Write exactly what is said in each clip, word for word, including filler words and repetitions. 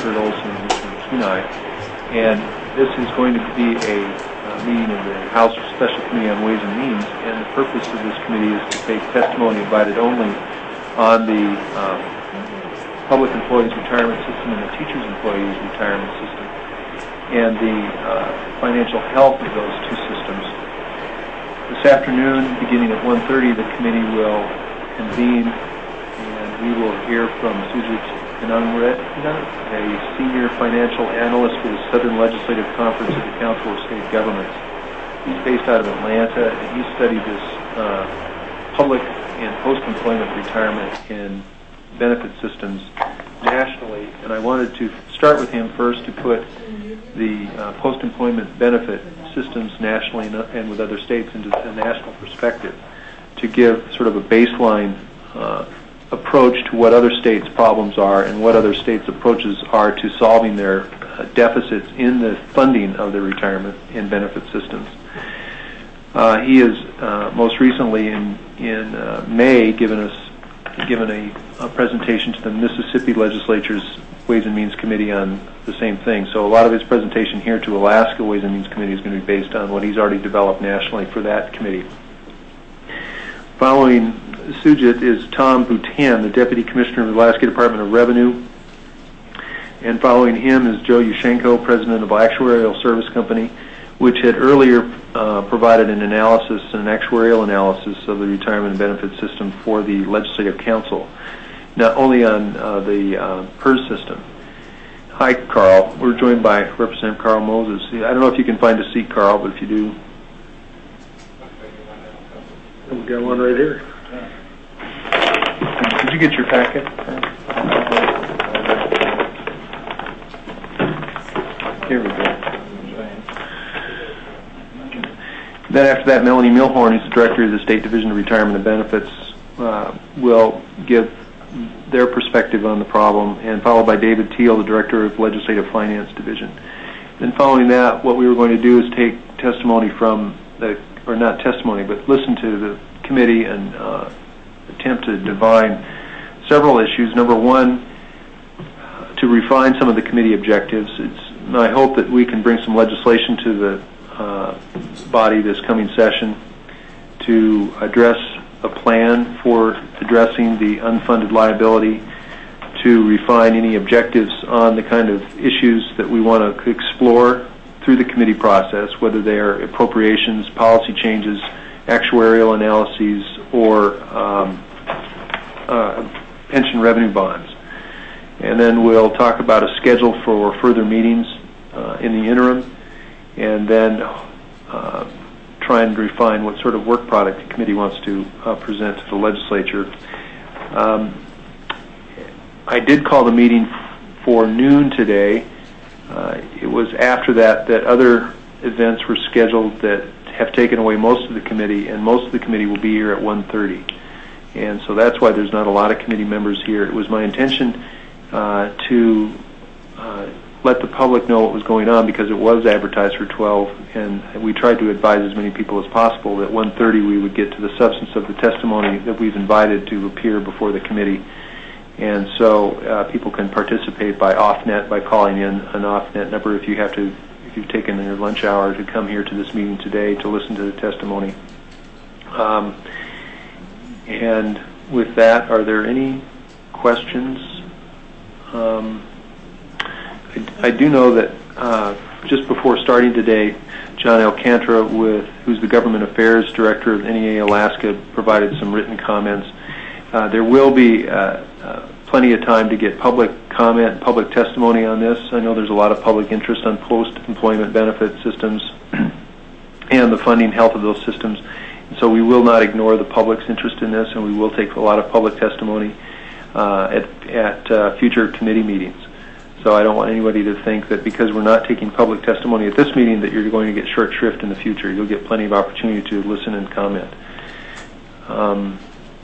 Kurt Olson and Mister Kenai. And this is going to be a uh, meeting of the House Special Committee on Ways and Means, and the purpose of this committee is to take testimony invited only on the um, Public Employees Retirement System and the Teachers Employees Retirement System, and the uh, financial health of those two systems. This afternoon, beginning at one thirty, the committee will convene, and we will hear from Sujit Kanangaratna, a senior financial analyst for the Southern Legislative Conference of the Council of State Governments. He's based out of Atlanta, and he studied this uh, public and post-employment retirement and benefit systems nationally, and I wanted to start with him first to put the uh, post-employment benefit systems nationally and with other states into a national perspective, to give sort of a baseline uh, approach to what other states' problems are and what other states' approaches are to solving their uh, deficits in the funding of their retirement and benefit systems. Uh, he has uh, most recently in in uh, May given us given a, a presentation to the Mississippi Legislature's Ways and Means Committee on the same thing. So a lot of his presentation here to Alaska Ways and Means Committee is going to be based on what he's already developed nationally for that committee. Following Sujit is Tom Bhutan, the Deputy Commissioner of the Alaska Department of Revenue. And following him is Joe Yushchenko, President of Actuarial Service Company, which had earlier uh, provided an analysis, an actuarial analysis of the retirement and benefit system for the Legislative Council, not only on uh, the uh, P E R S system. Hi, Carl. We're joined by Representative Carl Moses. I don't know if you can find a seat, Carl, but if you do. We've got one right here. Did you get your packet? Here we go. Then after that, Melanie Milhorn, who's the Director of the State Division of Retirement and Benefits, uh, will give their perspective on the problem, and followed by David Teal, the Director of Legislative Finance Division. Then following that, what we were going to do is take testimony from the, or not testimony, but listen to the committee and uh, attempt to divine several issues. Number one, to refine some of the committee objectives. It's my hope that we can bring some legislation to the uh, body this coming session to address a plan for addressing the unfunded liability, to refine any objectives on the kind of issues that we want to explore through the committee process, whether they are appropriations, policy changes, actuarial analyses, or um, uh, pension revenue bonds. And then we'll talk about a schedule for further meetings uh, in the interim, and then uh, try and refine what sort of work product the committee wants to uh, present to the legislature. Um, I did call the meeting for noon today. Uh, it was after that that other events were scheduled that have taken away most of the committee, and most of the committee will be here at one thirty. And so that's why there's not a lot of committee members here. It was my intention uh, to uh, let the public know what was going on, because it was advertised for twelve, and we tried to advise as many people as possible that one thirty we would get to the substance of the testimony that we've invited to appear before the committee. And so uh, people can participate by off-net, by calling in an off-net number if you have to, if you've taken your lunch hour to come here to this meeting today to listen to the testimony. Um, and with that, are there any questions? Um, I, I do know that uh, just before starting today, John Alcantara, with who's the Government Affairs Director of N E A Alaska, provided some written comments. Uh, there will be uh, uh, plenty of time to get public comment, public testimony on this. I know there's a lot of public interest on post-employment benefit systems and the funding health of those systems. And so we will not ignore the public's interest in this, and we will take a lot of public testimony uh, at, at uh, future committee meetings. So I don't want anybody to think that because we're not taking public testimony at this meeting that you're going to get short shrift in the future. You'll get plenty of opportunity to listen and comment. Um,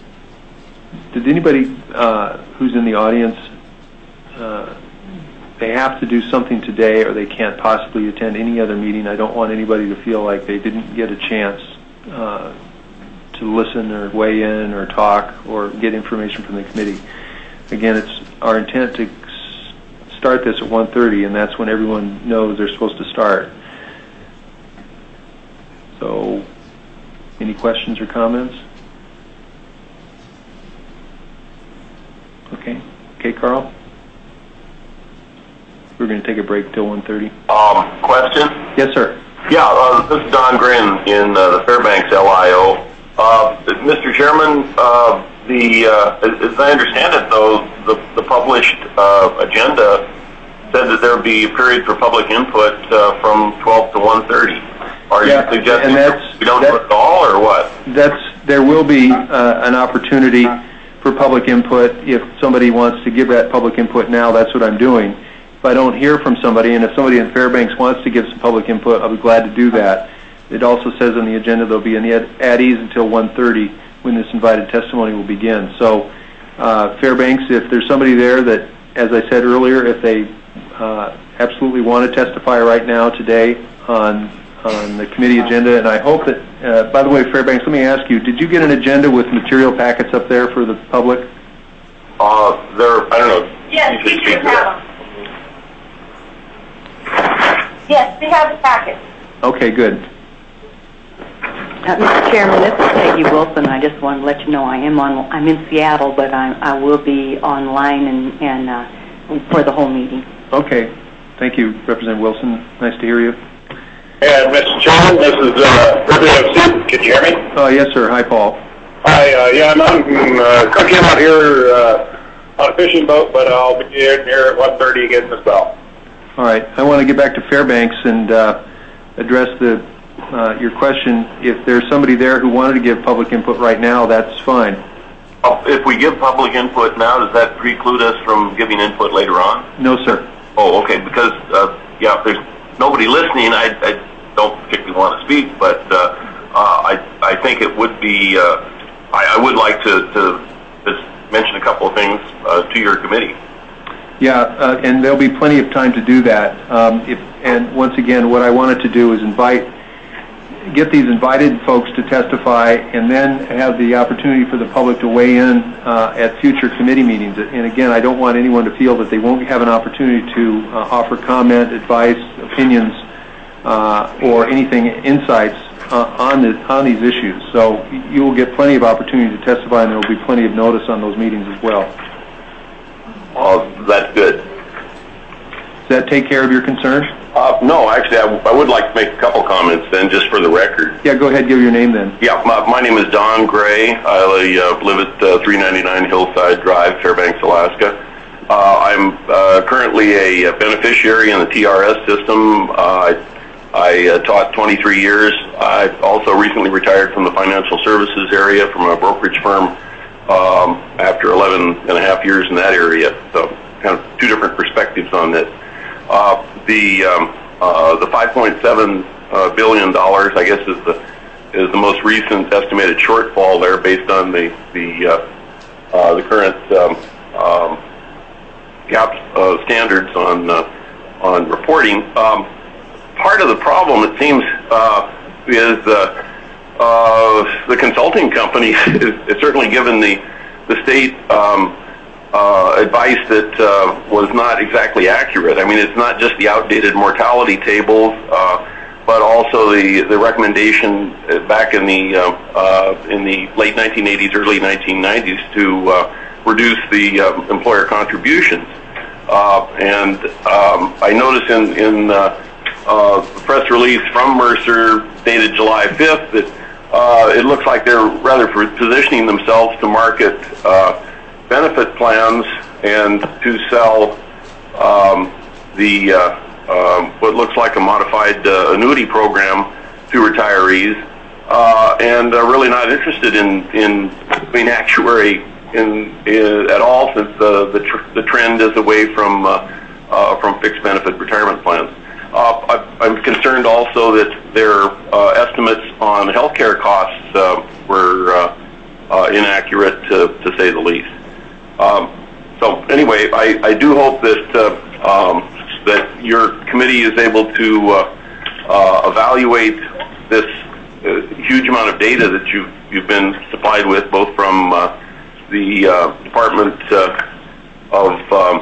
Did anybody uh, who's in the audience, uh, they have to do something today or they can't possibly attend any other meeting? I don't want anybody to feel like they didn't get a chance uh, to listen or weigh in or talk or get information from the committee. Again, it's our intent to start this at one thirty, and that's when everyone knows they're supposed to start. So, any questions or comments? Okay. Okay, Carl? We're going to take a break till one thirty. Um, question? Yes, sir. Yeah, uh, this is Don Grin in uh, the Fairbanks L I O. Uh, Mister Chairman, uh, the uh, as I understand it, though, the, the published uh, agenda said that there would be a period for public input uh, from twelve to one thirty. Are yeah, you suggesting and that's, we don't that, do it at all, or what? That's there will be uh, an opportunity for public input. If somebody wants to give that public input now, that's what I'm doing. If I don't hear from somebody, and if somebody in Fairbanks wants to give some public input, I'll be glad to do that. It also says on the agenda there'll be an at ease until one thirty when this invited testimony will begin. So uh, Fairbanks, if there's somebody there that, as I said earlier, if they uh, absolutely want to testify right now today on on the committee agenda, and I hope that, uh, by the way, Fairbanks, let me ask you, did you get an agenda with material packets up there for the public? Uh, there, I don't know. Yes, we do have them. Yes, we have the packet. Okay, good. Uh, Mister Chairman, this is Peggy Wilson. I just want to let you know I am on. I'm in Seattle, but I, I will be online and, and uh, for the whole meeting. Okay, thank you, Representative Wilson. Nice to hear you. And Mister Chairman, this is uh, Representative Sid. Can you hear me? Oh, yes, sir. Hi, Paul. Hi. Uh, yeah, I'm on. Uh, I came out here uh, on a fishing boat, but I'll be here, here at one thirty again as well. All right. I want to get back to Fairbanks and uh, address the uh, your question. If there's somebody there who wanted to give public input right now, that's fine. If we give public input now, does that preclude us from giving input later on? No, sir. Oh, okay. Because uh, yeah, if there's nobody listening, I, I don't particularly want to speak, but uh, uh, I I think it would be. Uh, I, I would like to, to just mention a couple of things uh, to your committee. Yeah, uh, and there'll be plenty of time to do that. Um, if, and once again, what I wanted to do is invite, get these invited folks to testify, and then have the opportunity for the public to weigh in uh, at future committee meetings. And again, I don't want anyone to feel that they won't have an opportunity to uh, offer comment, advice, opinions, uh, or anything, insights uh, on the, on these issues. So you will get plenty of opportunity to testify, and there will be plenty of notice on those meetings as well. Oh, that's good. Does that take care of your concern? Uh, no, actually, I, w- I would like to make a couple comments then, just for the record. Yeah, go ahead. Give your name then. Yeah, my, my name is Don Gray. I uh, live at uh, three ninety-nine Hillside Drive, Fairbanks, Alaska. Uh, I'm uh, currently a beneficiary in the T R S system. Uh, I, I uh, taught twenty-three years. I also recently retired from the financial services area from a brokerage firm um, after eleven and a half years in that area. So kind of two different perspectives on this. Uh, the um, uh, the five point seven uh, billion dollars, I guess, is the is the most recent estimated shortfall there, based on the the uh, uh, the current um, um, gap uh, standards on uh, on reporting. Um, part of the problem, it seems, uh, is uh, uh, the consulting company is, is certainly given the the state. Um, Uh, advice that uh, was not exactly accurate. I mean, it's not just the outdated mortality tables, uh, but also the the recommendation back in the uh, uh, in the late nineteen eighties, early nineteen nineties to uh, reduce the uh, employer contributions. Uh, and um, I notice in in uh, uh, the press release from Mercer dated July fifth that uh, it looks like they're rather positioning themselves to market Uh, benefit plans and to sell um, the uh, um, what looks like a modified uh, annuity program to retirees, uh, and uh, really not interested in in being actuary in, in at all, since the the, tr- the trend is away from uh, uh, from fixed benefit retirement plans. Uh, I, I'm concerned also that their uh, estimates on healthcare costs uh, were uh, uh, inaccurate, to, to say the least. Um, so anyway, I, I do hope that uh, um, that your committee is able to uh, uh, evaluate this uh, huge amount of data that you've you've been supplied with, both from uh, the uh, Department uh, of um,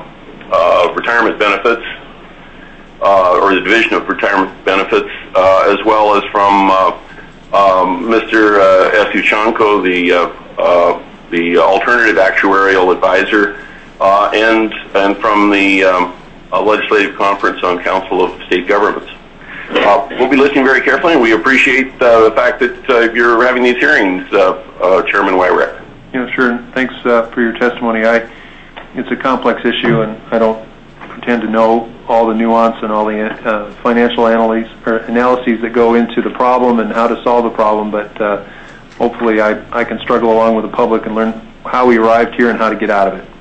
uh, Retirement Benefits, uh, or the Division of Retirement Benefits, uh, as well as from uh, um, Mister Uh, Esuchanko, the uh, uh, the Alternative Actuarial Advisor, uh, and and from the um, uh, Legislative Conference on Council of State Governments. Uh, we'll be listening very carefully, and we appreciate uh, the fact that uh, you're having these hearings, uh, uh, Chairman Wyrek. Yeah, sure. Thanks uh, for your testimony. I, it's a complex issue, and I don't pretend to know all the nuance and all the uh, financial analyses, or analyses that go into the problem and how to solve the problem, but uh, hopefully I, I can struggle along with the public and learn how we arrived here and how to get out of it.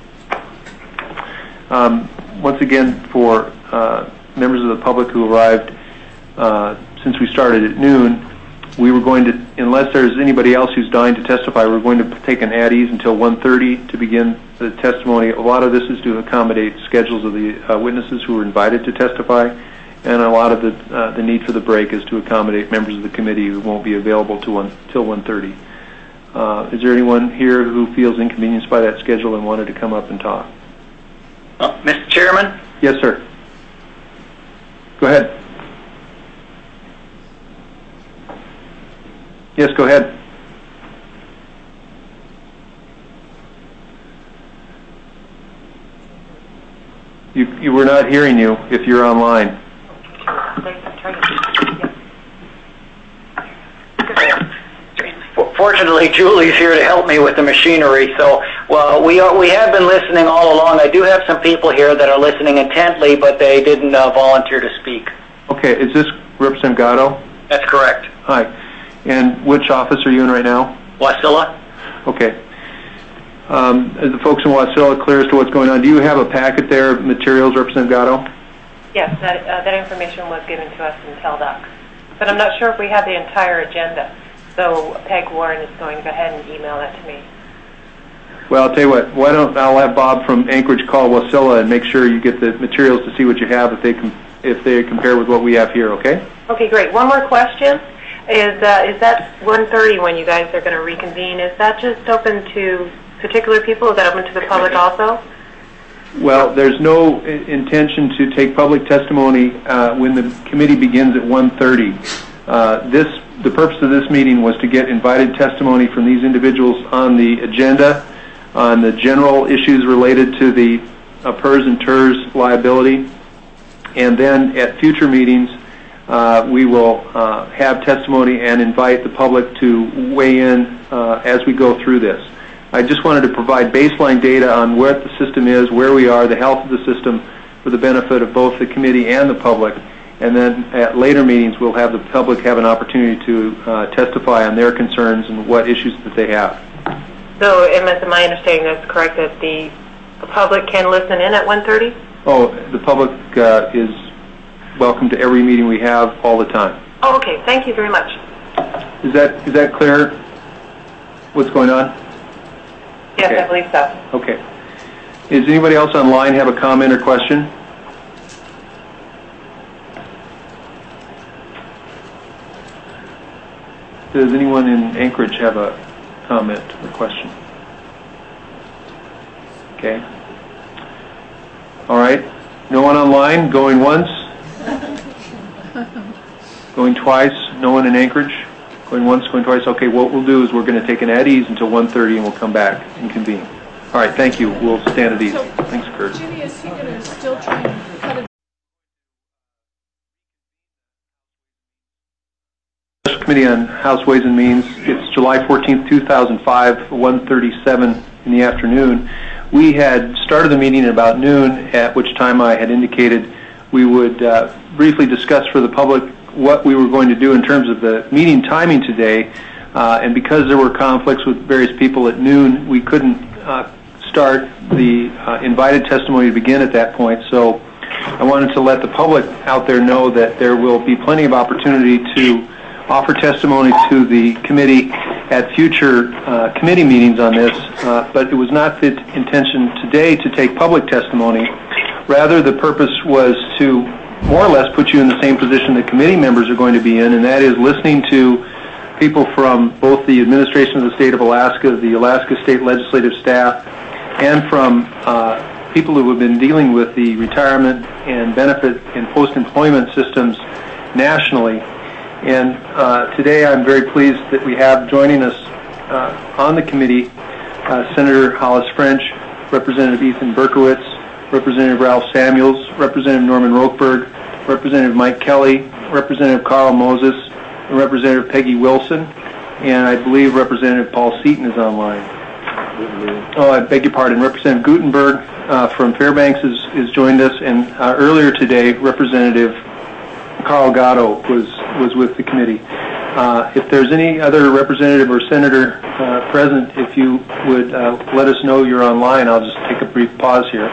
Um, once again, for uh, members of the public who arrived uh, since we started at noon, we were going to, unless there's anybody else who's dying to testify, we're going to take an at ease until one thirty to begin the testimony. A lot of this is to accommodate schedules of the uh, witnesses who were invited to testify, and a lot of the uh, the need for the break is to accommodate members of the committee who won't be available to one, till one thirty. Uh, is there anyone here who feels inconvenienced by that schedule and wanted to come up and talk? Uh, Mister Chairman? Yes, sir. Go ahead. Yes, go ahead. You, you were not hearing you if you're online. Fortunately, Julie's here to help me with the machinery. So, well, we are, we have been listening all along. I do have some people here that are listening intently, but they didn't uh, volunteer to speak. Okay, is this Representative Gatto? That's correct. Hi. And which office are you in right now? Wasilla. Okay. Um, is the folks in Wasilla clear as to what's going on? Do you have a packet there of materials, Representative Gatto? Yes, that, uh, that information was given to us in TELDOC. But I'm not sure if we have the entire agenda. So Peg Warren is going to go ahead and email that to me. Well, I'll tell you what. Why don't I'll have Bob from Anchorage call Wasilla and make sure you get the materials to see what you have if they com if they compare with what we have here. Okay? Okay, great. One more question. Is uh, is that one thirty when you guys are going to reconvene? Is that just open to particular people? Is that open to the public also? Well, there's no intention to take public testimony uh, when the committee begins at one thirty. Uh, this the purpose of this meeting was to get invited testimony from these individuals on the agenda, on the general issues related to the uh, P E R S and T E R S liability, and then at future meetings uh, we will uh, have testimony and invite the public to weigh in uh, as we go through this. I just wanted to provide baseline data on where the system is, where we are, the health of the system for the benefit of both the committee and the public. And then at later meetings, we'll have the public have an opportunity to uh, testify on their concerns and what issues that they have. So, am I understanding that's correct, that the, the public can listen in at one thirty? Oh, the public uh, is welcome to every meeting we have all the time. Oh, okay. Thank you very much. Is that is that clear? What's going on? Yes, okay. I believe so. Okay. Does anybody else online have a comment or question? Does anyone in Anchorage have a comment or question? Okay. All right. No one online? Going once? Going twice? No one in Anchorage? Going once, going twice? Okay, what we'll do is we're going to take an at ease until one thirty and we'll come back and convene. All right, thank you. We'll stand at ease. So, thanks, Kurt. Ginny, is he going to still try and cut it? Committee on House Ways and Means. It's July fourteenth, two thousand five, one thirty-seven in the afternoon. We had started the meeting at about noon, at which time I had indicated we would uh, briefly discuss for the public what we were going to do in terms of the meeting timing today. Uh, and because there were conflicts with various people at noon, we couldn't uh, start the uh, invited testimony to begin at that point. So I wanted to let the public out there know that there will be plenty of opportunity to offer testimony to the committee at future uh, committee meetings on this, uh, but it was not the intention today to take public testimony. Rather, the purpose was to more or less put you in the same position that committee members are going to be in, and that is listening to people from both the administration of the state of Alaska, the Alaska State Legislative Staff, and from uh, people who have been dealing with the retirement and benefit and post-employment systems nationally. And uh, today I'm very pleased that we have joining us uh, on the committee uh, Senator Hollis French, Representative Ethan Berkowitz, Representative Ralph Samuels, Representative Norman Rochberg, Representative Mike Kelly, Representative Carl Moses, and Representative Peggy Wilson, and I believe Representative Paul Seaton is online. Oh, I beg your pardon. Representative Gutenberg uh, from Fairbanks is, is joined us, and uh, earlier today, Representative Carl Gatto was, was with the committee. Uh, if there's any other representative or senator uh, present, if you would uh, let us know you're online, I'll just take a brief pause here.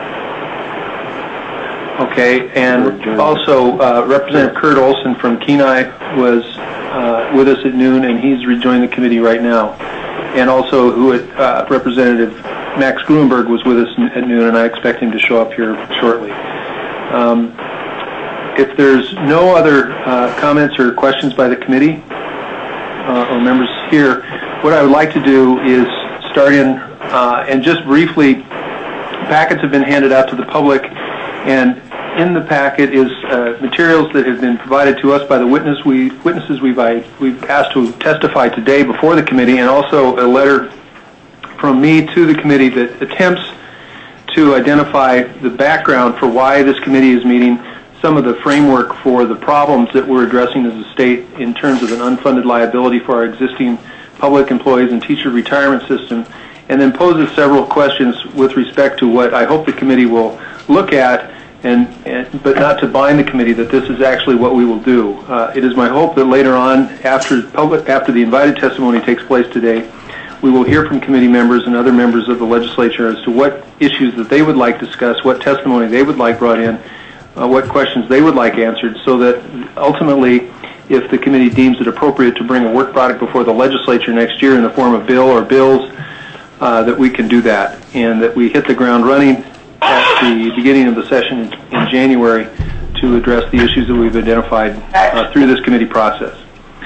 Okay, and also uh, Representative Kurt Olson from Kenai was uh, with us at noon, and he's rejoined the committee right now. And also, who had, uh, Representative Max Gruenberg was with us at noon, and I expect him to show up here shortly. Um, if there's no other uh, comments or questions by the committee uh, or members here, what I would like to do is start in uh, and just briefly, packets have been handed out to the public, and in the packet is uh, materials that have been provided to us by the witness we, witnesses we've, I, we've asked to testify today before the committee, and also a letter from me to the committee that attempts to identify the background for why this committee is meeting, some of the framework for the problems that we're addressing as a state in terms of an unfunded liability for our existing public employees and teacher retirement system, and then poses several questions with respect to what I hope the committee will look at, and, and but not to bind the committee that this is actually what we will do. Uh, it is my hope that later on, after public, after the invited testimony takes place today, we will hear from committee members and other members of the legislature as to what issues that they would like discussed, what testimony they would like brought in, uh, what questions they would like answered, so that ultimately, if the committee deems it appropriate to bring a work product before the legislature next year in the form of bill or bills, uh, that we can do that, and that we hit the ground running at the beginning of the session in, in January to address the issues that we've identified uh, through this committee process.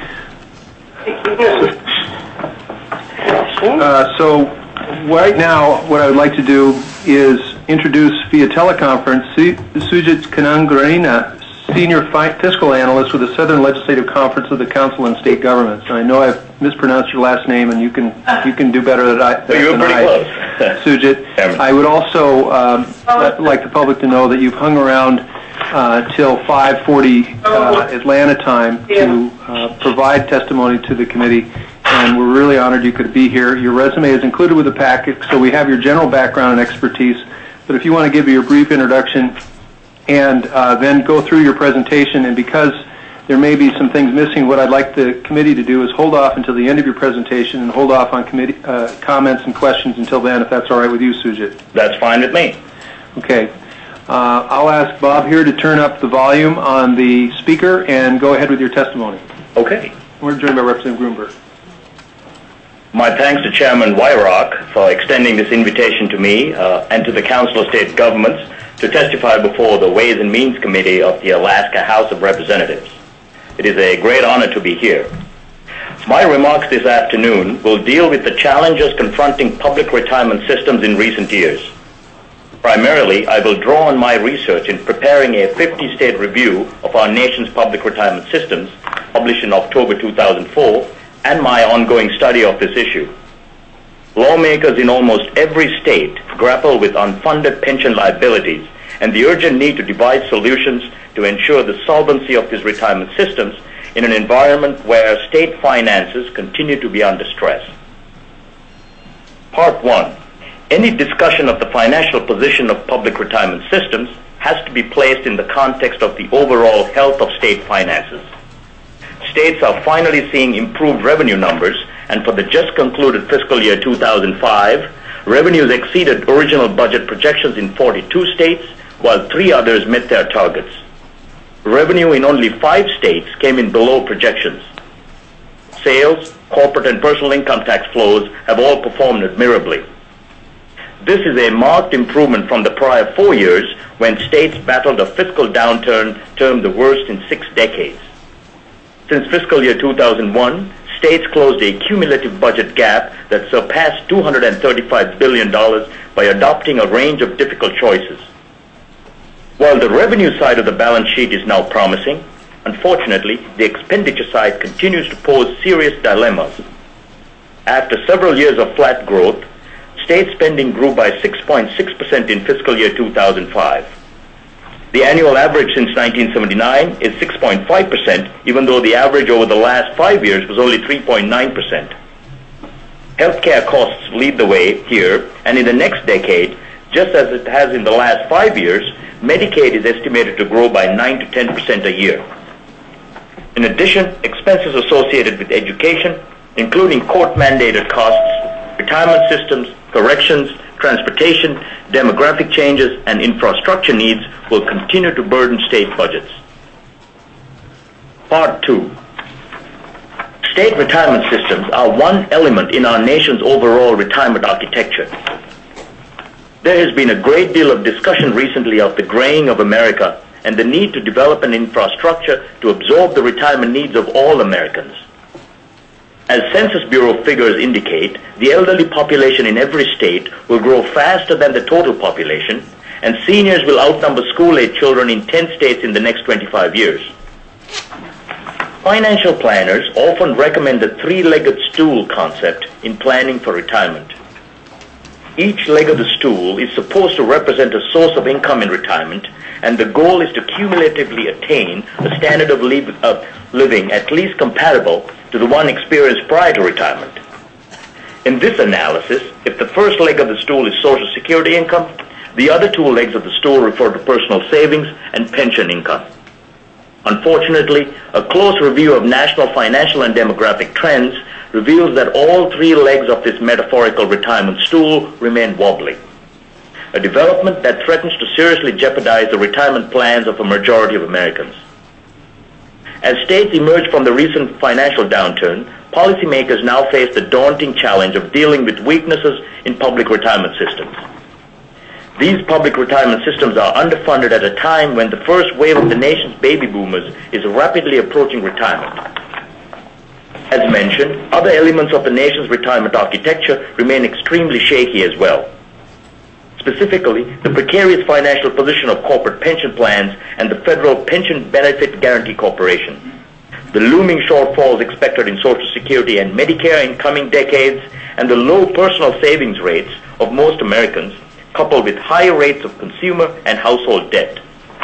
Uh, so right now, what I would like to do is introduce via teleconference Sujit Kanangarina, Senior Fiscal Analyst with the Southern Legislative Conference of the Council on State Governments. And I know I've mispronounced your last name, and you can you can do better than I. Well, you were pretty I, close. Sujit. I would also um, like the public to know that you've hung around uh, till five forty uh, Atlanta time to uh, provide testimony to the committee, and we're really honored you could be here. Your resume is included with the packet, so we have your general background and expertise. But if you want to give your brief introduction and uh, then go through your presentation, and because there may be some things missing, what I'd like the committee to do is hold off until the end of your presentation and hold off on committee uh, comments and questions until then, if that's all right with you, Sujit. That's fine with me. Okay. Uh, I'll ask Bob here to turn up the volume on the speaker and go ahead with your testimony. Okay. We're joined by Representative Gruenberg. My thanks to Chairman Weyrauch for extending this invitation to me uh, and to the Council of State Governments to testify before the Ways and Means Committee of the Alaska House of Representatives. It is a great honor to be here. My remarks this afternoon will deal with the challenges confronting public retirement systems in recent years. Primarily, I will draw on my research in preparing a fifty-state review of our nation's public retirement systems, published in October two thousand four, and my ongoing study of this issue. Lawmakers in almost every state grapple with unfunded pension liabilities and the urgent need to devise solutions to ensure the solvency of these retirement systems in an environment where state finances continue to be under stress. Part one. Any discussion of the financial position of public retirement systems has to be placed in the context of the overall health of state finances. States are finally seeing improved revenue numbers, and for the just concluded fiscal year two thousand five, revenues exceeded original budget projections in forty-two states, while three others met their targets. Revenue in only five states came in below projections. Sales, corporate and personal income tax flows have all performed admirably. This is a marked improvement from the prior four years when states battled a fiscal downturn termed the worst in six decades. Since fiscal year two thousand one, states closed a cumulative budget gap that surpassed two hundred thirty-five billion dollars by adopting a range of difficult choices. While the revenue side of the balance sheet is now promising, unfortunately, the expenditure side continues to pose serious dilemmas. After several years of flat growth, state spending grew by six point six percent in fiscal year two thousand five. The annual average since nineteen seventy-nine is six point five percent, even though the average over the last five years was only three point nine percent. Healthcare costs lead the way here, and in the next decade, just as it has in the last five years, Medicaid is estimated to grow by nine to ten percent a year. In addition, expenses associated with education, including court-mandated costs, retirement systems, corrections, transportation, demographic changes, and infrastructure needs will continue to burden state budgets. Part two. State retirement systems are one element in our nation's overall retirement architecture. There has been a great deal of discussion recently of the graying of America and the need to develop an infrastructure to absorb the retirement needs of all Americans. As Census Bureau figures indicate, the elderly population in every state will grow faster than the total population, and seniors will outnumber school-age children in ten states in the next twenty-five years. Financial planners often recommend the three-legged stool concept in planning for retirement. Each leg of the stool is supposed to represent a source of income in retirement, and the goal is to cumulatively attain a standard of living at least comparable to the one experienced prior to retirement. In this analysis, if the first leg of the stool is Social Security income, the other two legs of the stool refer to personal savings and pension income. Unfortunately, a close review of national financial and demographic trends reveals that all three legs of this metaphorical retirement stool remain wobbly, a development that threatens to seriously jeopardize the retirement plans of a majority of Americans. As states emerge from the recent financial downturn, policymakers now face the daunting challenge of dealing with weaknesses in public retirement systems. These public retirement systems are underfunded at a time when the first wave of the nation's baby boomers is rapidly approaching retirement. As mentioned, other elements of the nation's retirement architecture remain extremely shaky as well. Specifically, the precarious financial position of corporate pension plans and the Federal Pension Benefit Guaranty Corporation, the looming shortfalls expected in Social Security and Medicare in coming decades, and the low personal savings rates of most Americans, coupled with high rates of consumer and household debt.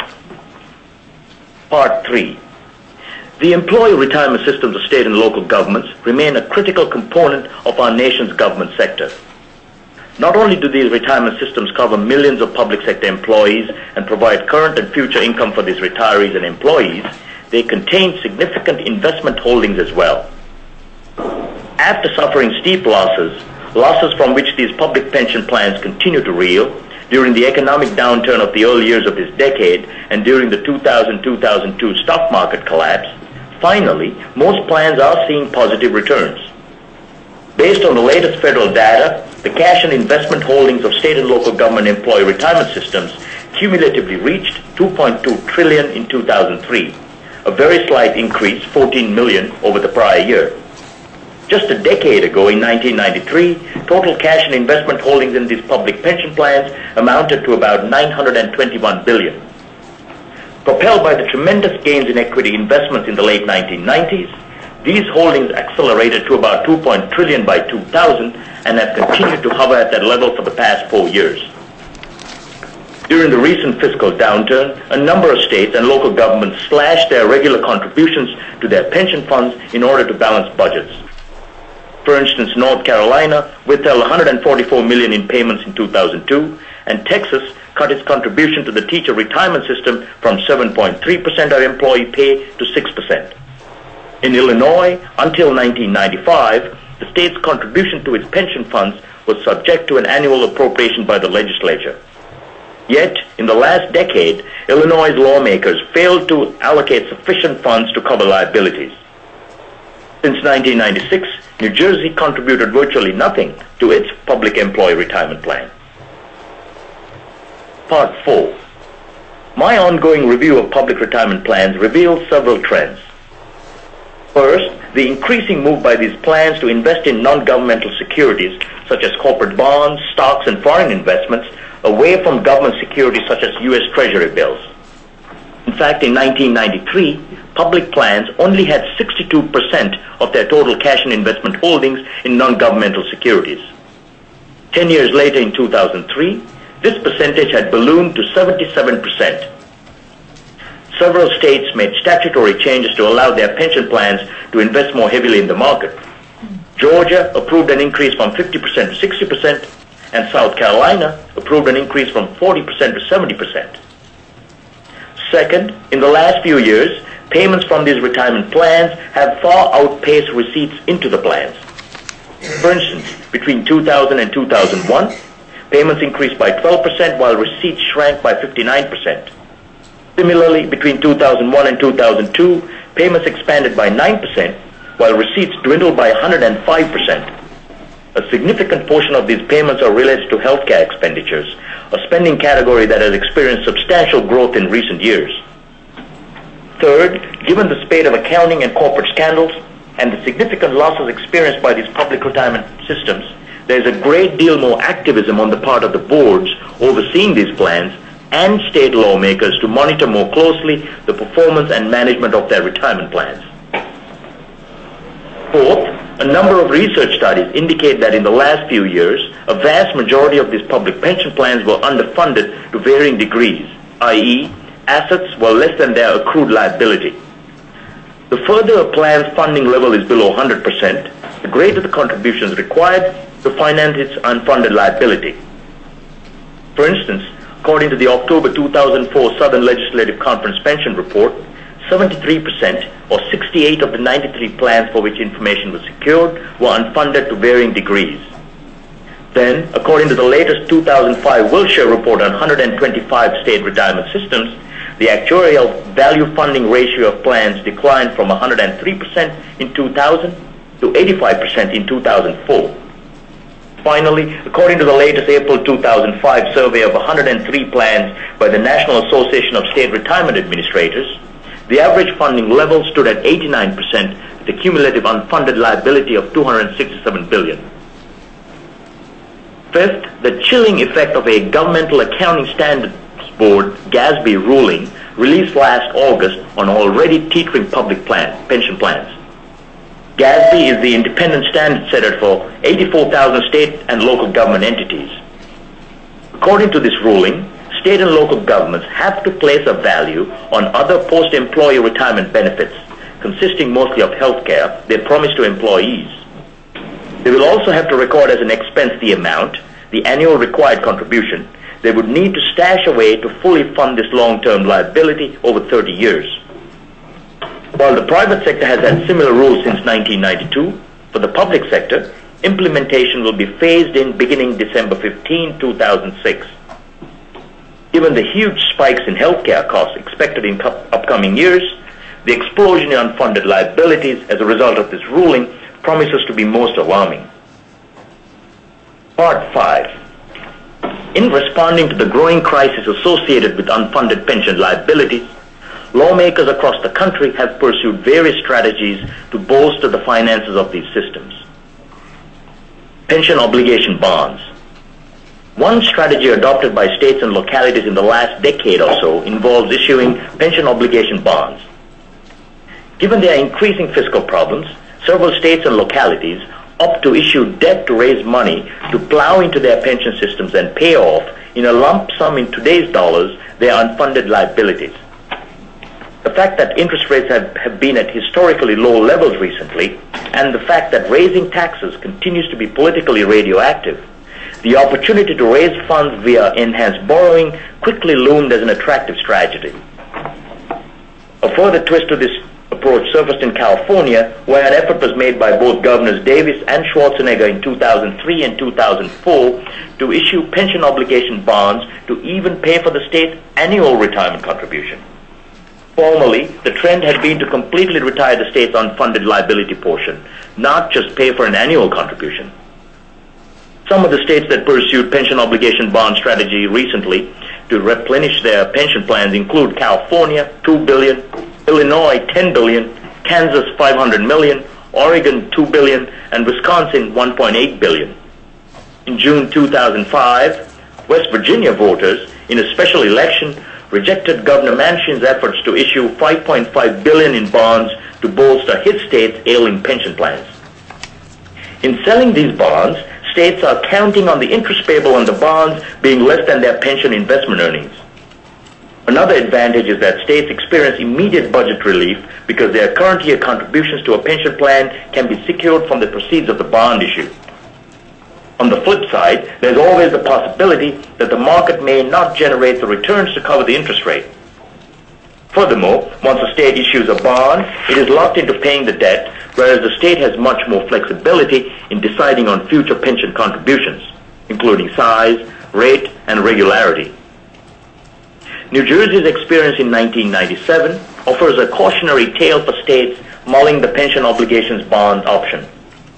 Part three. The employee retirement systems of state and local governments remain a critical component of our nation's government sector. Not only do these retirement systems cover millions of public sector employees and provide current and future income for these retirees and employees, they contain significant investment holdings as well. After suffering steep losses, losses from which these public pension plans continue to reel, during the economic downturn of the early years of this decade and during the two thousand to two thousand two stock market collapse, finally, most plans are seeing positive returns. Based on the latest federal data, the cash and investment holdings of state and local government employee retirement systems cumulatively reached two point two trillion dollars in two thousand three, a very slight increase, fourteen million dollars over the prior year. Just a decade ago, in nineteen ninety-three, total cash and investment holdings in these public pension plans amounted to about nine hundred twenty-one billion dollars. Propelled by the tremendous gains in equity investments in the late nineteen nineties, these holdings accelerated to about two point two trillion dollars by two thousand and have continued to hover at that level for the past four years. During the recent fiscal downturn, a number of states and local governments slashed their regular contributions to their pension funds in order to balance budgets. For instance, North Carolina withheld one hundred forty-four million dollars in payments in two thousand two, and Texas cut its contribution to the teacher retirement system from seven point three percent of employee pay to six percent. In Illinois, until nineteen ninety-five, the state's contribution to its pension funds was subject to an annual appropriation by the legislature. Yet, in the last decade, Illinois' lawmakers failed to allocate sufficient funds to cover liabilities. Since nineteen ninety-six, New Jersey contributed virtually nothing to its public employee retirement plan. Part four. My ongoing review of public retirement plans reveals several trends. First, the increasing move by these plans to invest in non-governmental securities, such as corporate bonds, stocks, and foreign investments, away from government securities such as U S Treasury bills. In fact, in nineteen ninety-three, public plans only had sixty-two percent of their total cash and investment holdings in non-governmental securities. Ten years later, in two thousand three, this percentage had ballooned to seventy-seven percent. Several states made statutory changes to allow their pension plans to invest more heavily in the market. Georgia approved an increase from fifty percent to sixty percent, and South Carolina approved an increase from forty percent to seventy percent. Second, in the last few years, payments from these retirement plans have far outpaced receipts into the plans. For instance, between two thousand and two thousand one, payments increased by twelve percent while receipts shrank by fifty-nine percent. Similarly, between two thousand one and two thousand two, payments expanded by nine percent while receipts dwindled by one hundred five percent. A significant portion of these payments are related to healthcare expenditures, a spending category that has experienced substantial growth in recent years. Third, given the spate of accounting and corporate scandals and the significant losses experienced by these public retirement systems, there is a great deal more activism on the part of the boards overseeing these plans and state lawmakers to monitor more closely the performance and management of their retirement plans. Fourth, a number of research studies indicate that in the last few years, a vast majority of these public pension plans were underfunded to varying degrees, that is, assets were less than their accrued liability. The further a plan's funding level is below one hundred percent, the greater the contributions required to finance its unfunded liability. For instance, according to the October two thousand four Southern Legislative Conference Pension Report, seventy-three percent or sixty-eight of the ninety-three plans for which information was secured were unfunded to varying degrees. Then, according to the latest two thousand five Wilshire report on one hundred twenty-five state retirement systems, the actuarial value funding ratio of plans declined from one hundred three percent in two thousand to eighty-five percent in two thousand four. Finally, according to the latest April two thousand five survey of one hundred three plans by the National Association of State Retirement Administrators, the average funding level stood at eighty-nine percent with a cumulative unfunded liability of two hundred sixty-seven billion dollars. Fifth, the chilling effect of a Governmental Accounting Standards Board G A S B ruling released last August on already teetering public plan, pension plans. G A S B is the independent standard setter for eighty-four thousand state and local government entities. According to this ruling, state and local governments have to place a value on other post-employee retirement benefits, consisting mostly of health care, they promise to employees. They will also have to record as an expense the amount, the annual required contribution, they would need to stash away to fully fund this long-term liability over thirty years. While the private sector has had similar rules since nineteen ninety-two, for the public sector, implementation will be phased in beginning December fifteenth, two thousand six. Given the huge spikes in healthcare costs expected in upcoming years, the explosion in unfunded liabilities as a result of this ruling promises to be most alarming. Part five. In responding to the growing crisis associated with unfunded pension liabilities, lawmakers across the country have pursued various strategies to bolster the finances of these systems. Pension obligation bonds. One strategy adopted by states and localities in the last decade or so involves issuing pension obligation bonds. Given their increasing fiscal problems, several states and localities opt to issue debt to raise money to plow into their pension systems and pay off in a lump sum in today's dollars their unfunded liabilities. The fact that interest rates have, have been at historically low levels recently, and the fact that raising taxes continues to be politically radioactive, the opportunity to raise funds via enhanced borrowing quickly loomed as an attractive strategy. A further twist to this approach surfaced in California, where an effort was made by both Governors Davis and Schwarzenegger in two thousand three and two thousand four to issue pension obligation bonds to even pay for the state's annual retirement contribution. Formerly, the trend had been to completely retire the state's unfunded liability portion, not just pay for an annual contribution. Some of the states that pursued pension obligation bond strategy recently to replenish their pension plans include California, two billion dollars, Illinois, ten billion dollars, Kansas five hundred million dollars, Oregon two billion dollars, and Wisconsin one point eight billion dollars. In June two thousand five, West Virginia voters, in a special election, rejected Governor Manchin's efforts to issue five point five billion dollars in bonds to bolster his state's ailing pension plans. In selling these bonds, states are counting on the interest payable on the bonds being less than their pension investment earnings. Another advantage is that states experience immediate budget relief because their current year contributions to a pension plan can be secured from the proceeds of the bond issue. On the flip side, there's always the possibility that the market may not generate the returns to cover the interest rate. Furthermore, once a state issues a bond, it is locked into paying the debt, whereas the state has much more flexibility in deciding on future pension contributions, including size, rate, and regularity. New Jersey's experience in nineteen ninety-seven offers a cautionary tale for states mulling the pension obligations bond option.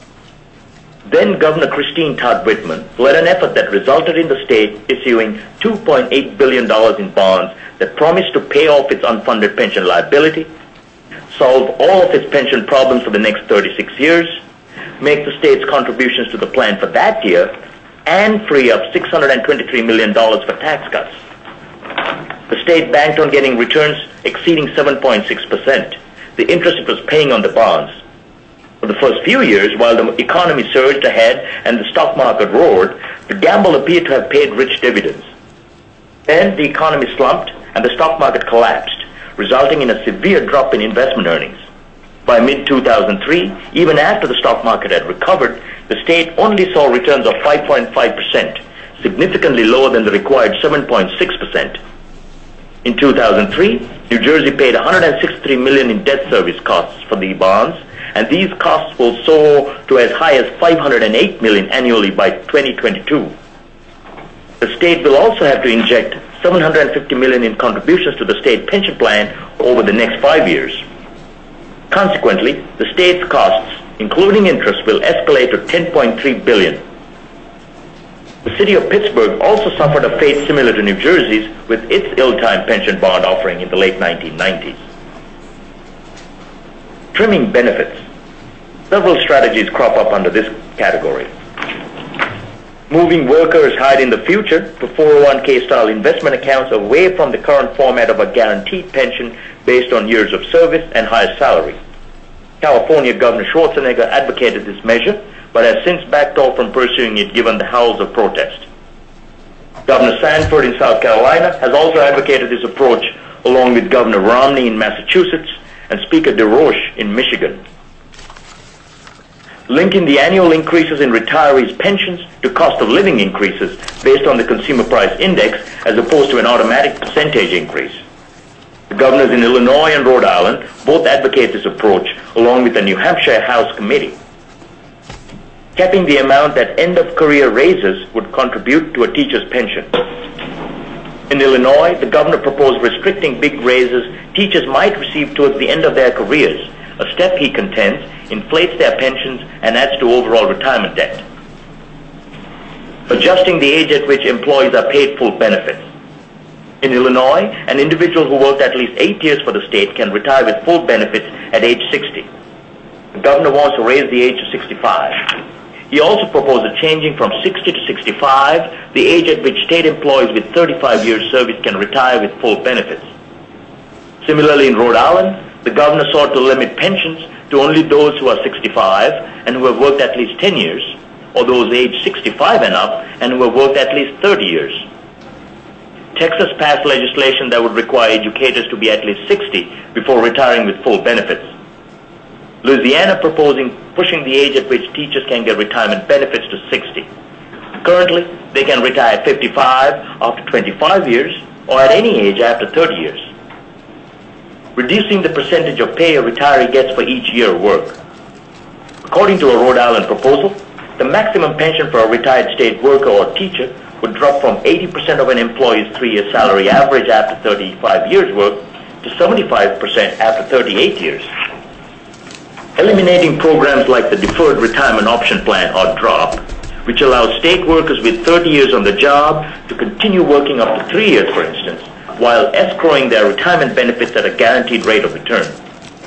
Then Governor Christine Todd Whitman led an effort that resulted in the state issuing two point eight billion dollars in bonds that promised to pay off its unfunded pension liability, solve all of its pension problems for the next thirty-six years, make the state's contributions to the plan for that year, and free up six hundred twenty-three million dollars for tax cuts. The state banked on getting returns exceeding seven point six percent, the interest it was paying on the bonds. For the first few years, while the economy surged ahead and the stock market roared, the gamble appeared to have paid rich dividends. Then the economy slumped and the stock market collapsed, resulting in a severe drop in investment earnings. By mid two thousand three, even after the stock market had recovered, the state only saw returns of five point five percent, significantly lower than the required seven point six percent. In two thousand three, New Jersey paid one hundred sixty-three million dollars in debt service costs for the bonds, and these costs will soar to as high as five hundred eight million dollars annually by twenty twenty-two. The state will also have to inject seven hundred fifty million dollars in contributions to the state pension plan over the next five years. Consequently, the state's costs, including interest, will escalate to ten point three billion dollars. The city of Pittsburgh also suffered a fate similar to New Jersey's with its ill-timed pension bond offering in the late nineteen nineties. Trimming benefits. Several strategies crop up under this category. Moving workers hired in the future to four oh one k style investment accounts away from the current format of a guaranteed pension based on years of service and higher salary. California Governor Schwarzenegger advocated this measure, but has since backed off from pursuing it given the howls of protest. Governor Sanford in South Carolina has also advocated this approach, along with Governor Romney in Massachusetts and Speaker DeRoche in Michigan. Linking the annual increases in retirees' pensions to cost of living increases based on the Consumer Price Index as opposed to an automatic percentage increase. The governors in Illinois and Rhode Island both advocate this approach, along with the New Hampshire House Committee. Capping the amount that end-of-career raises would contribute to a teacher's pension. In Illinois, the governor proposed restricting big raises teachers might receive towards the end of their careers, a step he contends inflates their pensions and adds to overall retirement debt. Adjusting the age at which employees are paid full benefits. In Illinois, an individual who worked at least eight years for the state can retire with full benefits at age sixty. The governor wants to raise the age to sixty-five. He also proposed changing from sixty to sixty-five, the age at which state employees with thirty-five years service can retire with full benefits. Similarly, in Rhode Island, the governor sought to limit pensions to only those who are sixty-five and who have worked at least ten years, or those aged sixty-five and up and who have worked at least thirty years. Texas passed legislation that would require educators to be at least sixty before retiring with full benefits. Louisiana proposing pushing the age at which teachers can get retirement benefits to sixty. Currently, they can retire at fifty-five after twenty-five years or at any age after thirty years. Reducing the percentage of pay a retiree gets for each year of work. According to a Rhode Island proposal, the maximum pension for a retired state worker or teacher would drop from eighty percent of an employee's three-year salary average after thirty-five years' work to seventy-five percent after thirty-eight years. Eliminating programs like the Deferred Retirement Option Plan, or DROP, which allows state workers with thirty years on the job to continue working up to three years, for instance, while escrowing their retirement benefits at a guaranteed rate of return.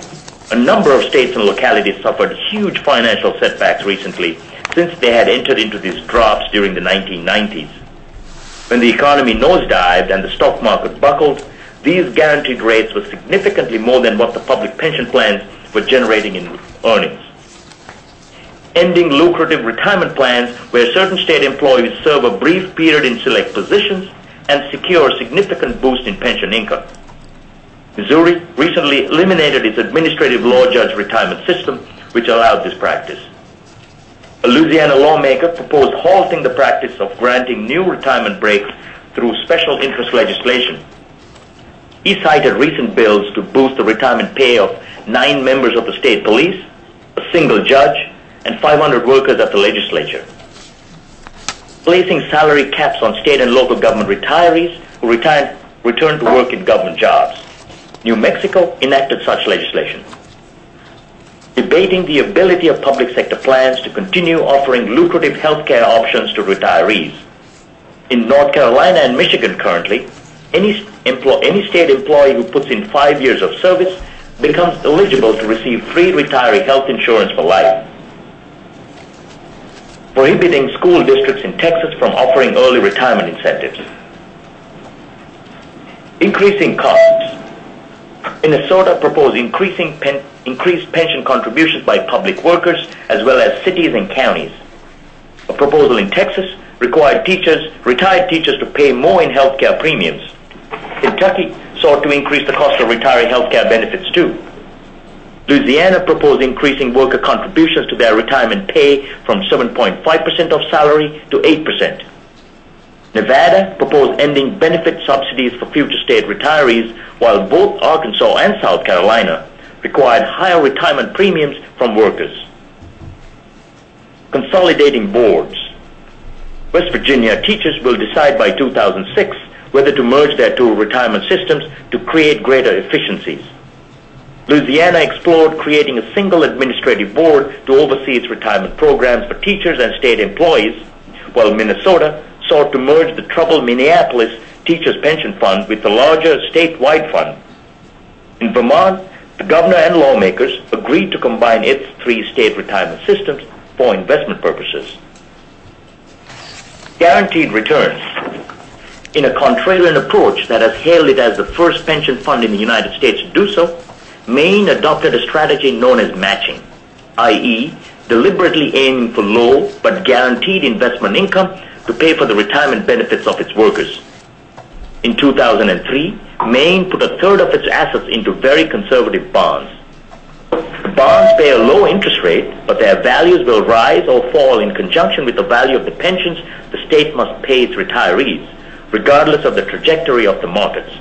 A number of states and localities suffered huge financial setbacks recently since they had entered into these drops during the nineteen nineties. When the economy nosedived and the stock market buckled, these guaranteed rates were significantly more than what the public pension plans were generating in earnings. Ending lucrative retirement plans where certain state employees serve a brief period in select positions and secure a significant boost in pension income. Missouri recently eliminated its administrative law judge retirement system, which allowed this practice. A Louisiana lawmaker proposed halting the practice of granting new retirement breaks through special interest legislation. He cited recent bills to boost the retirement pay of nine members of the state police, a single judge, and five hundred workers at the legislature. Placing salary caps on state and local government retirees who retire, return to work in government jobs. New Mexico enacted such legislation. Debating the ability of public sector plans to continue offering lucrative health care options to retirees. In North Carolina and Michigan currently, any, employ, any state employee who puts in five years of service becomes eligible to receive free retiree health insurance for life. Prohibiting school districts in Texas from offering early retirement incentives. Increasing costs. Minnesota proposed increasing pen, increased pension contributions by public workers as well as cities and counties. A proposal in Texas required teachers, retired teachers to pay more in health care premiums. Kentucky sought to increase the cost of retiree health care benefits too. Louisiana proposed increasing worker contributions to their retirement pay from seven point five percent of salary to eight percent. Nevada proposed ending benefit subsidies for future state retirees, while both Arkansas and South Carolina required higher retirement premiums from workers. Consolidating boards. West Virginia teachers will decide by two thousand six whether to merge their two retirement systems to create greater efficiencies. Louisiana explored creating a single administrative board to oversee its retirement programs for teachers and state employees, while Minnesota sought to merge the troubled Minneapolis Teachers Pension Fund with the larger statewide fund. In Vermont, the governor and lawmakers agreed to combine its three state retirement systems for investment purposes. Guaranteed returns. In a contrarian approach that has hailed it as the first pension fund in the United States to do so, Maine adopted a strategy known as matching, that is, deliberately aiming for low but guaranteed investment income to pay for the retirement benefits of its workers. In two thousand three, Maine put a third of its assets into very conservative bonds. The bonds pay a low interest rate, but their values will rise or fall in conjunction with the value of the pensions the state must pay its retirees, regardless of the trajectory of the markets.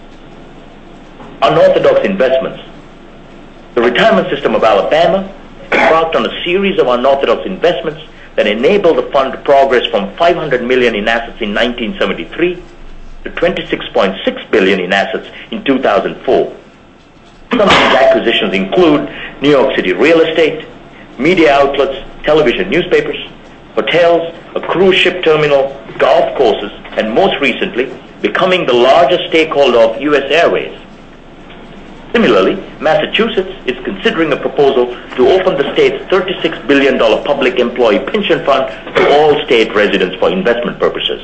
Unorthodox investments. The retirement system of Alabama embarked on a series of unorthodox investments that enabled the fund to progress from five hundred million dollars in assets in nineteen seventy-three to twenty-six point six billion dollars in assets in two thousand four. Some of these acquisitions include New York City real estate, media outlets, television newspapers, hotels, a cruise ship terminal, golf courses, and most recently, becoming the largest stakeholder of U S Airways. Similarly, Massachusetts is considering a proposal to open the state's thirty-six billion dollars public employee pension fund to all state residents for investment purposes.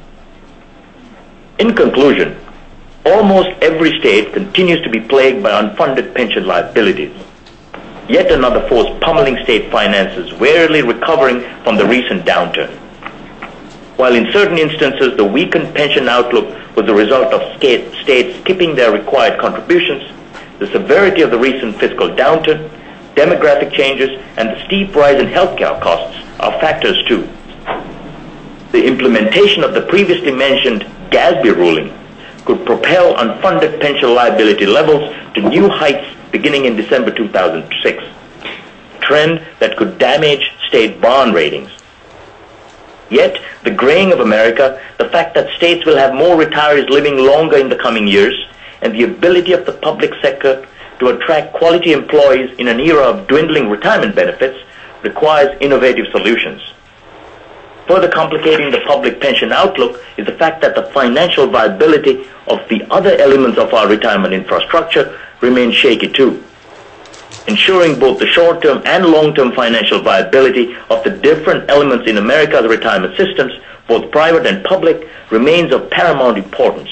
In conclusion, almost every state continues to be plagued by unfunded pension liabilities. Yet another force pummeling state finances, warily recovering from the recent downturn. While in certain instances the weakened pension outlook was the result of states skipping their required contributions, the severity of the recent fiscal downturn, demographic changes, and the steep rise in healthcare costs are factors too. The implementation of the previously mentioned Gadsby ruling could propel unfunded pension liability levels to new heights beginning in December two thousand six, a trend that could damage state bond ratings. Yet, the graying of America, the fact that states will have more retirees living longer in the coming years, and the ability of the public sector to attract quality employees in an era of dwindling retirement benefits requires innovative solutions. Further complicating the public pension outlook is the fact that the financial viability of the other elements of our retirement infrastructure remains shaky too. ensuring both the short-term and long-term financial viability of the different elements in America's retirement systems, both private and public, remains of paramount importance.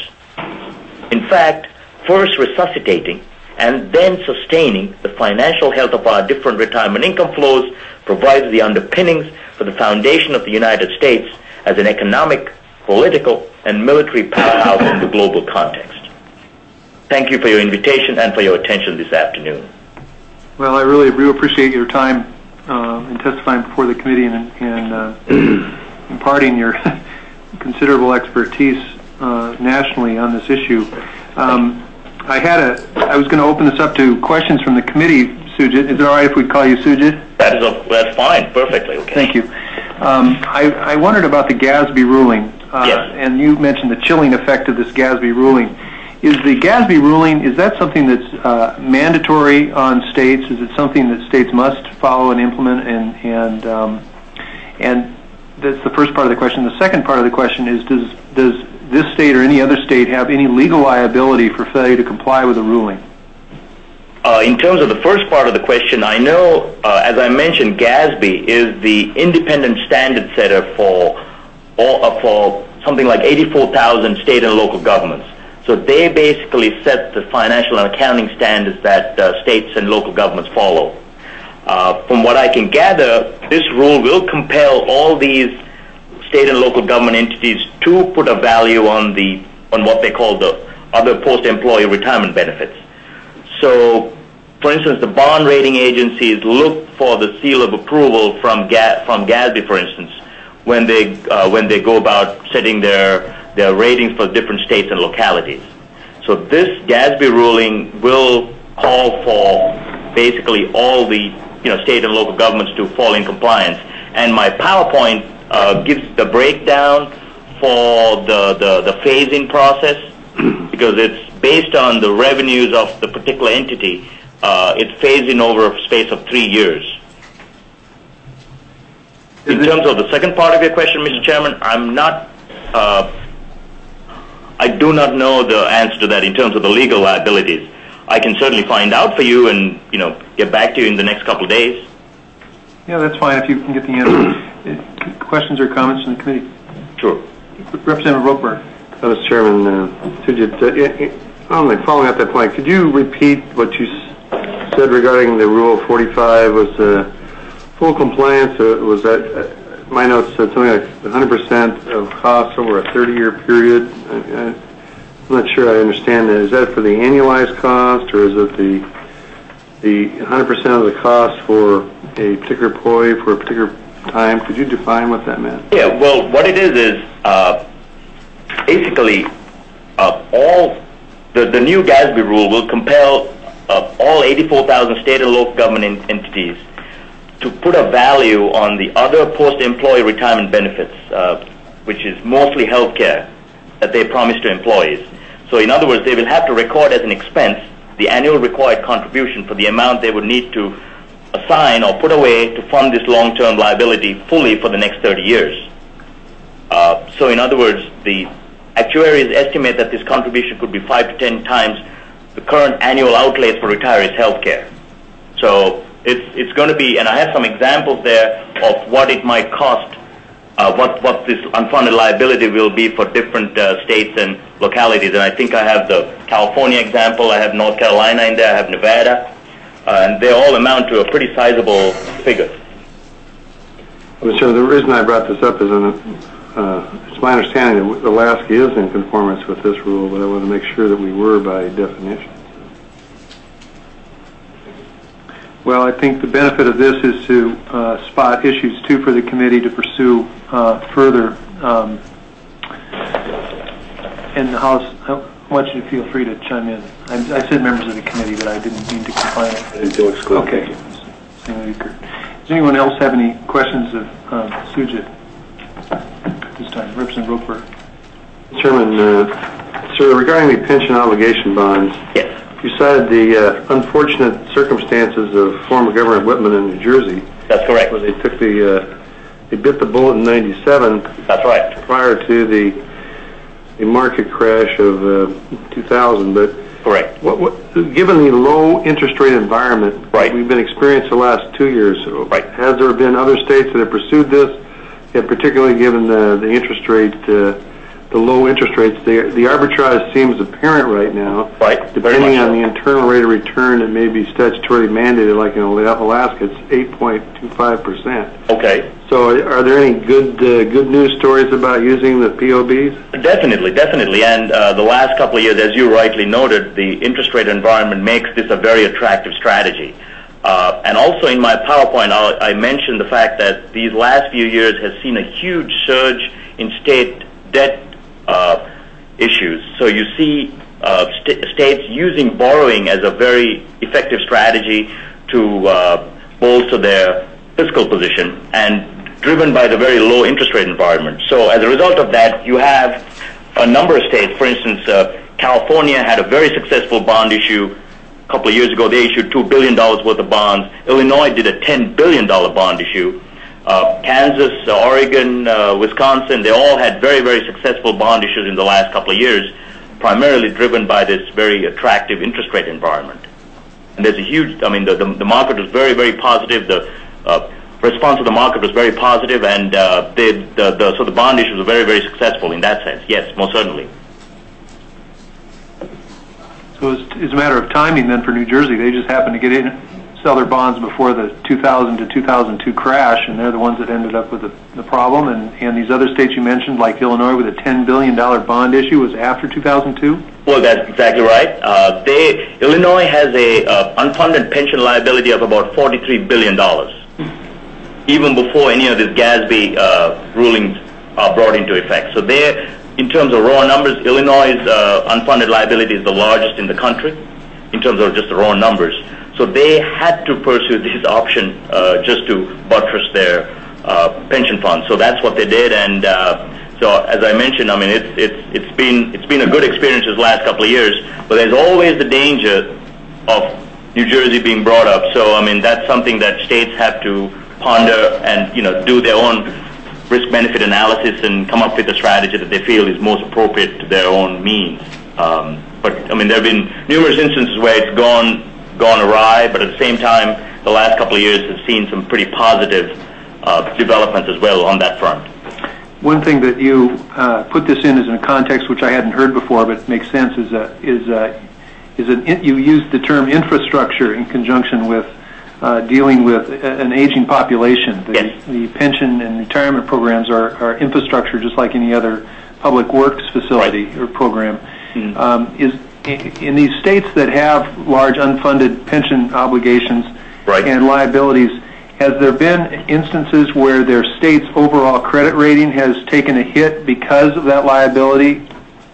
In fact, first resuscitating and then sustaining the financial health of our different retirement income flows provides the underpinnings for the foundation of the United States as an economic, political, and military powerhouse in the global context. Thank you for your invitation and for your attention this afternoon. Well, I really do appreciate your time uh, in testifying before the committee and, and uh, imparting your considerable expertise uh, nationally on this issue. Um, I had a. I was going to open this up to questions from the committee. Sujit, is it all right if we call you Sujit? That is a, that's fine, perfectly okay. Thank you. Um, I, I wondered about the GASB ruling, uh, yes. and you mentioned the chilling effect of this GASB ruling. Is the GASB ruling, is that something that's uh, mandatory on states? Is it something that states must follow and implement? And and um, and that's the first part of the question. The second part of the question is, does does this state or any other state have any legal liability for failure to comply with the ruling? Uh, in terms of the first part of the question, I know, uh, as I mentioned, GASB is the independent standard setter for all, uh, for something like eighty-four thousand state and local governments. So they basically set the financial and accounting standards that uh, states and local governments follow. Uh, from what I can gather, this rule will compel all these state and local government entities to put a value on the on what they call the other post-employee retirement benefits. So, for instance, the bond rating agencies look for the seal of approval from Ga- from GASB, for instance, when they uh, when they go about setting their their ratings for different states and localities. So this GASB ruling will call for basically all the you know state and local governments to fall in compliance. And my PowerPoint uh, gives the breakdown for the, the, the phase-in process because it's based on the revenues of the particular entity. Uh, it's phased in over a space of three years. In terms of the second part of your question, Mister Chairman, I'm not, uh, I do not know the answer to that in terms of the legal liabilities. I can certainly find out for you and, you know, get back to you in the next couple of days. Yeah, that's fine if you can get the answer. Questions or comments from the committee? Sure. Representative Ropeberg. Uh, Mister Chairman, uh, Sujit, uh, only following up that point, could you repeat what you s- said regarding the Rule forty-five? Was uh, full compliance, uh, was that, uh, my notes said something like one hundred percent of costs over a thirty-year period. I, I, I'm not sure I understand that. Is that for the annualized cost, or is it the the one hundred percent of the cost for a particular employee for a particular time? Could you define what that meant? Yeah, well, what it is is uh, basically uh, all the, the new GASB rule will compel uh, all eighty-four thousand state and local government en- entities to put a value on the other post-employee retirement benefits, uh, which is mostly health care, that they promise to employees. So in other words, they will have to record as an expense the annual required contribution for the amount they would need to assign or put away to fund this long-term liability fully for the next thirty years. Uh, so in other words, the actuaries estimate that this contribution could be five to ten times the current annual outlays for retirees' health care. So it's, it's going to be, and I have some examples there of what it might cost, uh, what, what this unfunded liability will be for different uh, states and localities. And I think I have the California example, I have North Carolina in there, I have Nevada, uh, and they all amount to a pretty sizable figure. Mister Chairman, the reason I brought this up is in a, uh, it's my understanding that Alaska is in conformance with this rule, but I want to make sure that we were by definition. Well, I think the benefit of this is to uh, spot issues, too, for the committee to pursue uh, further. Um, and the House, I want you to feel free to chime in. I, I said members of the committee, but I didn't mean to confine it. I didn't exclude. Okay. Does anyone else have any questions of um, Sujit this time? Representative Ropeberg. Chairman, uh, sir, regarding the pension obligation bonds, yes. You cited the uh, unfortunate circumstances of former Governor Whitman in New Jersey. That's correct. Where they took the, uh, they bit the bullet in ninety-seven. That's right. Prior to the, the market crash of uh, two thousand. But correct. What, what, given the low interest rate environment right. we've been experiencing the last two years, right. has there been other states that have pursued this, and particularly given the, the interest rate, uh, the low interest rates, the, the arbitrage seems apparent right now. Right. Depending on the internal rate of return that may be statutorily mandated, like in Alaska, it's eight point two five percent. Okay. So are there any good uh, good news stories about using the P O Bs? Definitely, definitely. And uh, the last couple of years, as you rightly noted, the interest rate environment makes this a very attractive strategy. Uh, and also in my PowerPoint, I, I mentioned the fact that these last few years has seen a huge surge in state debt uh, issues. So you see uh, st- states using borrowing as a very effective strategy to uh, bolster their fiscal position, and driven by the very low interest rate environment. So as a result of that, you have a number of states. For instance, uh, California had a very successful bond issue a couple of years ago. They issued two billion dollars worth of bonds. Illinois did a ten billion dollars bond issue. Uh, Kansas, uh, Oregon, uh, Wisconsin, they all had very, very successful bond issues in the last couple of years, primarily driven by this very attractive interest rate environment. And there's a huge, I mean, the, the, the market was very, very positive. The uh, response of the market was very positive, and uh, they, the, the, so the bond issues were very, very successful in that sense. Yes, most certainly. So it's, it's a matter of timing then for New Jersey. They just happened to get in, sell their bonds before the two thousand to two thousand two crash, and they're the ones that ended up with the, the problem. And, and these other states you mentioned, like Illinois with a ten billion dollars bond issue, was after two thousand two? Well, that's exactly right. Uh, they Illinois has a uh, unfunded pension liability of about forty-three billion dollars, even before any of these GASB uh, rulings are brought into effect. So they, in terms of raw numbers, Illinois' uh, unfunded liability is the largest in the country in terms of just the raw numbers. So they had to pursue this option uh, just to buttress their uh, pension funds. So that's what they did, and uh, so as I mentioned, I mean it's it's it's been it's been a good experience this last couple of years. But there's always the danger of New Jersey being brought up. So I mean that's something that states have to ponder and you know do their own risk-benefit analysis and come up with a strategy that they feel is most appropriate to their own means. Um, but I mean there have been numerous instances where it's gone. gone awry, but at the same time, the last couple of years have seen some pretty positive uh, developments as well on that front. One thing that you uh, put this in as in a context which I hadn't heard before, but makes sense, is uh, is uh, is an in, you used the term infrastructure in conjunction with uh, dealing with an aging population. The, yes. the pension and retirement programs are, are infrastructure, just like any other public works facility right. or program. Mm-hmm. Um, is in these states that have large unfunded pension obligations right. and liabilities, has there been instances where their state's overall credit rating has taken a hit because of that liability?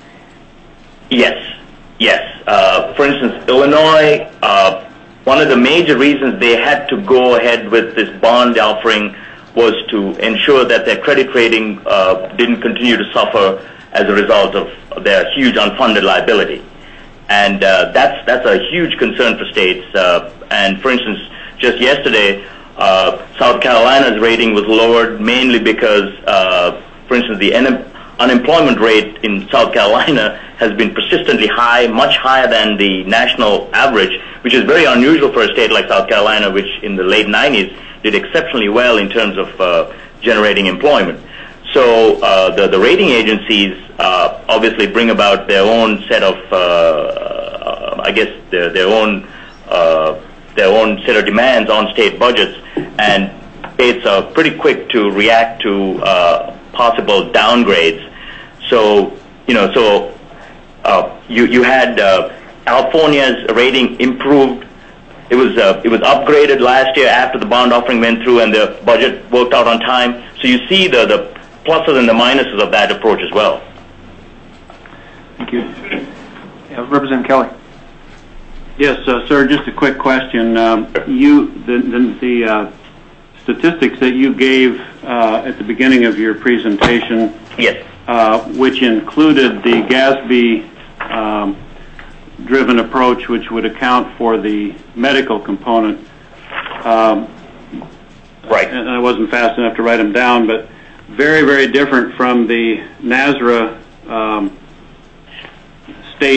Yes, yes. Uh, for instance, Illinois, uh, one of the major reasons they had to go ahead with this bond offering was to ensure that their credit rating uh, didn't continue to suffer as a result of their huge unfunded liability. And uh, that's that's a huge concern for states. Uh, and for instance, just yesterday, uh, South Carolina's rating was lowered mainly because, uh, for instance, the un- unemployment rate in South Carolina has been persistently high, much higher than the national average, which is very unusual for a state like South Carolina, which in the late nineties did exceptionally well in terms of uh, generating employment. So uh, the, the rating agencies uh, obviously bring about their own set of, uh, uh, I guess, their, their own uh, their own set of demands on state budgets, and states are pretty quick to react to uh, possible downgrades. So you know, so uh, you you had uh, California's rating improved. It was uh, it was upgraded last year after the bond offering went through and the budget worked out on time. So you see the the pluses and the minuses of that approach as well. Thank you. Yeah, Representative Kelly. Yes, uh, sir. Just a quick question. Um, you the the, the uh, statistics that you gave uh, at the beginning of your presentation, yes, uh, which included the GASB um, driven approach, which would account for the medical component. Um, right. And I wasn't fast enough to write them down, but very, very different from the NASRA um, state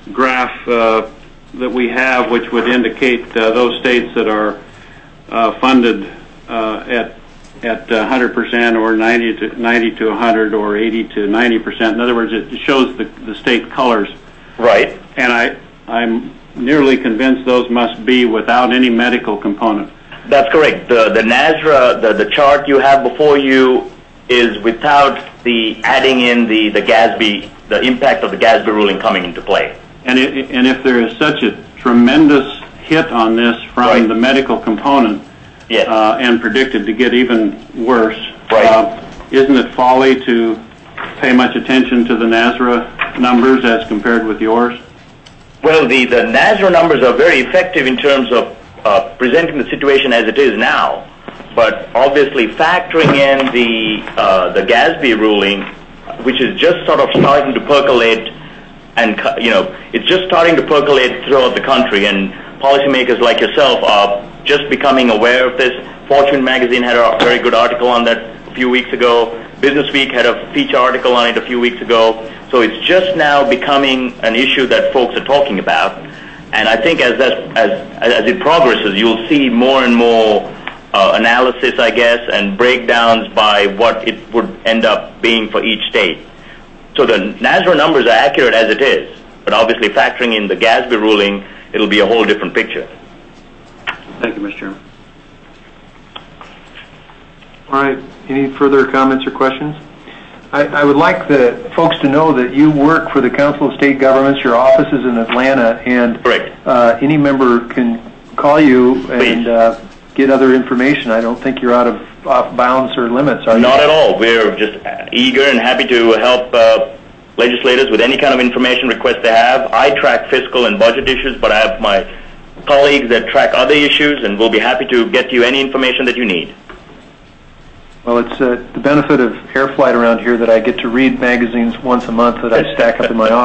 graph uh, that we have, which would indicate uh, those states that are uh, funded uh, at at one hundred percent or ninety to ninety to one hundred or eighty to ninety percent. In other words, it shows the, the state colors. Right. And I, I'm nearly convinced those must be without any medical component. That's correct. The the NASRA, the, the chart you have before you is without the adding in the, the GASB, the impact of the GASB ruling coming into play. And it, and if there is such a tremendous hit on this from right. the medical component, yes. uh, and predicted to get even worse, right. uh, isn't it folly to pay much attention to the NASRA numbers as compared with yours? Well, the, the NASRA numbers are very effective in terms of uh, presenting the situation as it is now, but obviously factoring in the uh, the GASB ruling, which is just sort of starting to percolate, and you know, it's just starting to percolate throughout the country, and policymakers like yourself are just becoming aware of this. Fortune magazine had a very good article on that a few weeks ago. Business Week had a feature article on it a few weeks ago. So it's just now becoming an issue that folks are talking about. And I think as that, as as it progresses, you'll see more and more uh, analysis, I guess, and breakdowns by what it would end up being for each state. So the NASRA numbers are accurate as it is, but obviously factoring in the GASB ruling, it'll be a whole different picture. Thank you, Mister Chairman. All right. Any further comments or questions? I, I would like the folks to know that you work for the Council of State Governments. Your office is in Atlanta, and uh, any member can call you and uh, get other information. I don't think you're out of off bounds or limits, are you? Not at all. We're just eager and happy to help uh, legislators with any kind of information request they have. I track fiscal and budget issues, but I have my colleagues that track other issues, and we'll be happy to get you any information that you need. Well, it's uh, the benefit of air flight around here that I get to read magazines once a month that I stack up in my office.